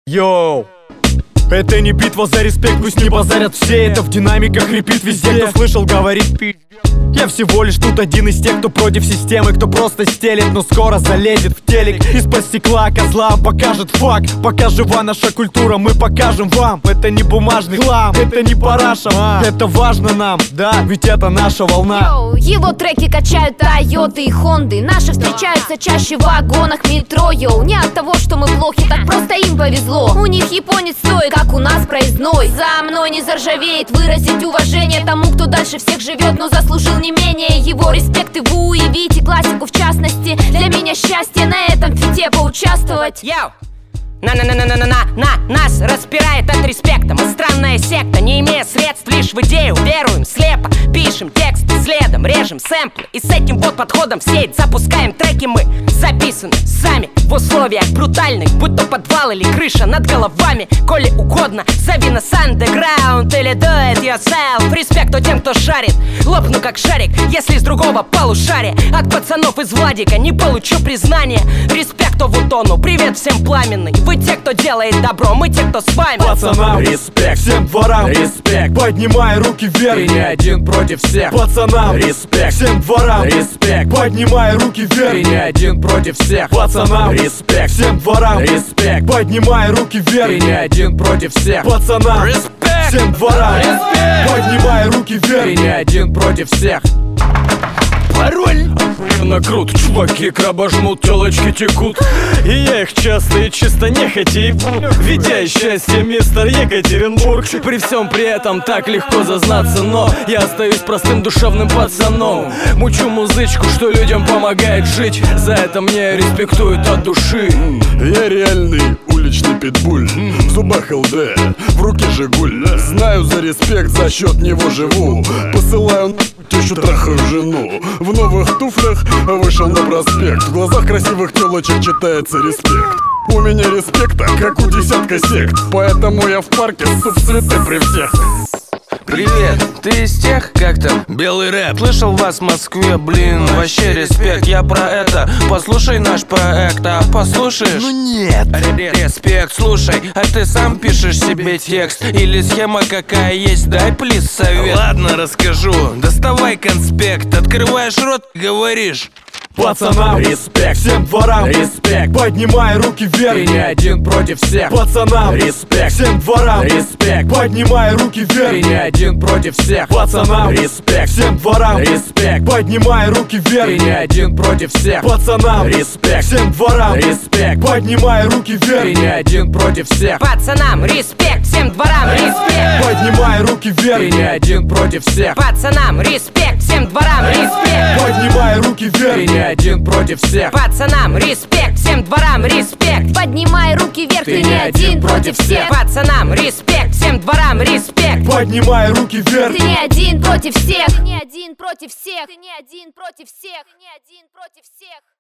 Йоу! Это не битва за респект, пусть не базарят все. Это в динамиках хрипит везде, кто слышал, говорит пи***. Я всего лишь тут один из тех, кто против системы, кто просто стелет, но скоро залезет в телек. Из-под стекла козла покажет факт. Пока жива наша культура, мы покажем вам. Это не бумажный хлам, это не параша, это важно нам, да, ведь это наша волна. Его треки качают Тойоты и Хонды. Наши встречаются чаще в вагонах метро, йоу. Не от того, что мы плохи, так просто им повезло. У них японец стоит, как у нас проездной. За мной не заржавеет выразить уважение тому, кто дальше всех живет, но заслужил не менее его респект. И вы уявите классику в частности. Для меня счастье на этом фите поучаствовать. Йоу! Нас распирает от респекта. Мы странная секта, не имея средств, лишь в идею веруем слепо. Пишем тексты, следом режем сэмплы. И с этим вот подходом в сеть запускаем треки. Мы записаны сами в условиях брутальных, будь то подвал или крыша над головами. Коли угодно, зови нас underground или do it yourself. Респект тем, кто шарит, лопну как шарик, если с другого полушария. От пацанов из Владика не получу признания. Респект Вутону, привет всем пламенный. Вы те, кто делает добро, мы те, кто с вами. Пацанам респект, всем дворам респект. Поднимай руки вверх, ты не один против всех. Пацанам респект, всем дворам респект. Поднимай руки вверх, ты не один против всех. Пацанам респект, всем дворам респект. Поднимай руки вверх, ты не один против всех. Пацанам респект, всем дворам респект. Поднимай руки вверх, ты не один против всех. Пароль! На крут, чуваки краба жмут, телочки текут. И я их часто и чисто нехотя ебу. Видя счастье, мистер Екатеринбург. При всем при этом так легко зазнаться, но я остаюсь простым душевным пацаном. Мучу музычку, что людям помогает жить. За это мне респектуют от души. Я реальный уличный питбуль. В зубах ЛД, в руке Жигуль. Знаю за респект, за счет него живу. Посылаю тещу, трахаю жену. В новых туфлях вышел на проспект. В глазах красивых телочек читается респект. У меня респекта, как у десятка сект. Поэтому я в парке суп цветы при всех. Привет, ты из тех, как там, белый рэп? Слышал вас в Москве, блин, вообще респект. Я про это, послушай наш проект, а послушаешь? Ну нет. Респект, слушай, а ты сам пишешь себе текст? Или схема какая есть, дай плиз совет. Ладно, расскажу, доставай конспект. Открываешь рот, говоришь. Пацанам респект, всем дворам респект. Поднимай руки вверх, ты не один против всех. Пацанам респект, всем дворам респект. Поднимай руки вверх, ты не один против всех. Пацанам респект, всем дворам респект. Поднимай руки вверх, ты не один против всех. Пацанам респект, всем дворам респект. Поднимай руки вверх, ты не один против всех. Пацанам респект, всем дворам респект. Поднимай руки вверх, ты не один против всех. Пацанам респект, всем дворам респект. Поднимай руки вверх, ты не один против всех. Пацанам респект, всем дворам респект. Поднимай руки вверх, ты не один против всех. Пацанам респект, всем дворам респект. Поднимай руки вверх. Ты не один против всех. Ты не один против всех. Ты не один против всех. Ты не один против всех.